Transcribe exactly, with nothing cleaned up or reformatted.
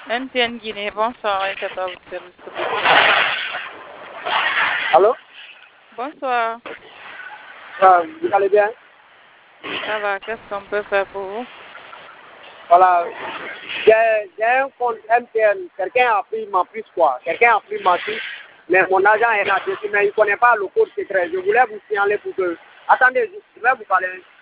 M T N Guinée, bonsoir, et quatorze service. Allô? Bonsoir. Ah, vous allez bien? Ça va, qu'est-ce qu'on peut faire pour vous? Voilà, j'ai un compte M T N, quelqu'un a pris ma puce quoi, quelqu'un a pris ma puce, mais mon agent est là dessus, mais il ne connaît pas le code secret. Je voulais vous signaler pour que... Attendez, je vais vous parler.